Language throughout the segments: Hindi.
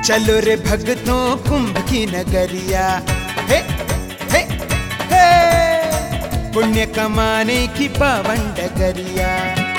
चलो रे भक्तों कुंभ की नगरिया, हे हे हे, पुण्य कमाने की पावन डगरिया।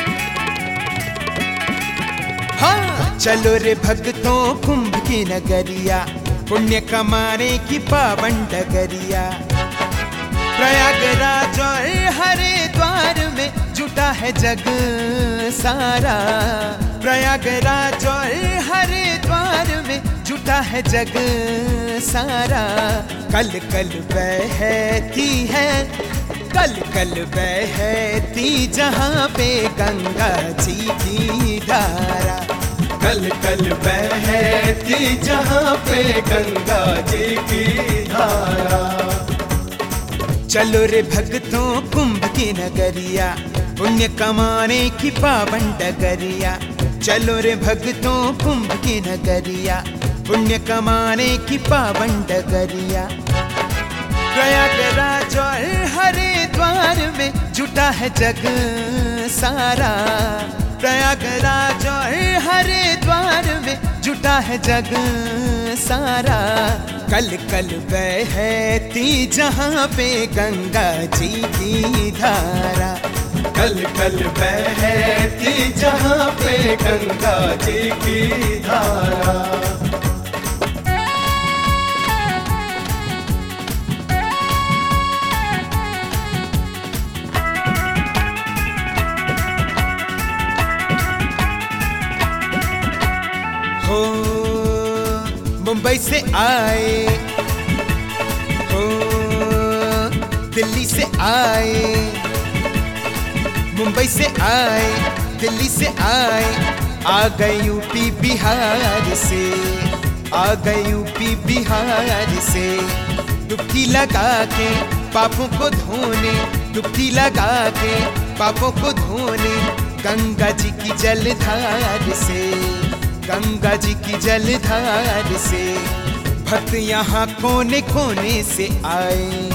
हाँ, चलो रे भक्तों कुंभ की नगरिया, पुण्य कमाने की पावन डगरिया। प्रयागराज और हरिद्वार में जुटा है जग सारा, प्रयागराज और हरिद्वार में जुटा है जग सारा। कल कल बहती है, कल कल बहती जहाँ पे गंगा जी की धारा, कल कल बहती जहाँ पे गंगा जी की धारा। चलो रे भक्तों कुंभ की नगरिया, पुण्य कमाने की पावन डगरिया। चलो रे भक्तों कुंभ की नगरिया, पुण्य कमाने की पावन डगरिया। प्रयागराज और हरिद्वार में जुटा है जग सारा, प्रयागराज और हरिद्वार में जुटा है जग सारा। कल कल बहती जहाँ पे गंगा जी की धारा, कल कल बहती जहाँ पे गंगा जी की धारा। हो मुंबई से आए, हो दिल्ली से आए, मुंबई से आए, दिल्ली से आए, आ गए यूपी बिहार से, आ गए यूपी बिहार से। डुबकी लगा के पापों को धोने, डुबकी लगा के पापों को धोने, गंगा जी की जलधार से, गंगा जी की जलधार से। भक्त यहाँ कोने कोने से आए,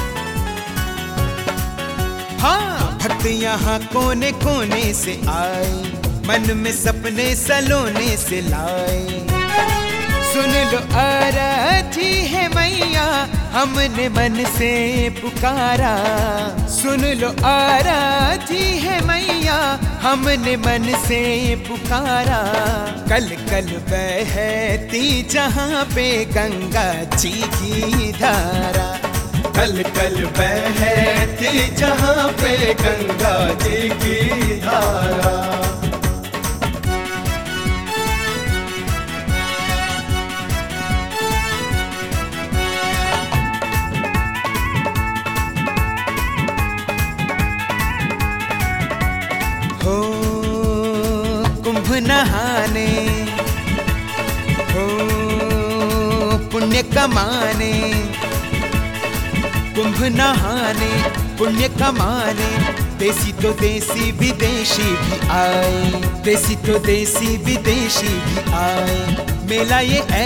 हाँ भक्त यहाँ कोने कोने से आए, मन में सपने सलोने से लाए। सुन लो आरती है मैया, हमने मन से पुकारा, सुन लो आरती है मैया, हमने मन से पुकारा। कल कल बहती जहाँ पे गंगा जी की धारा, कल कल बहती जहाँ पे गंगा जी की धारा। हो कुंभ नहाने, हो पुण्य कमाने, कुंभ नहाने पुण्य कमाने। देसी तो देसी विदेशी भी आए, देसी तो देसी विदेशी भी आए। मेला ये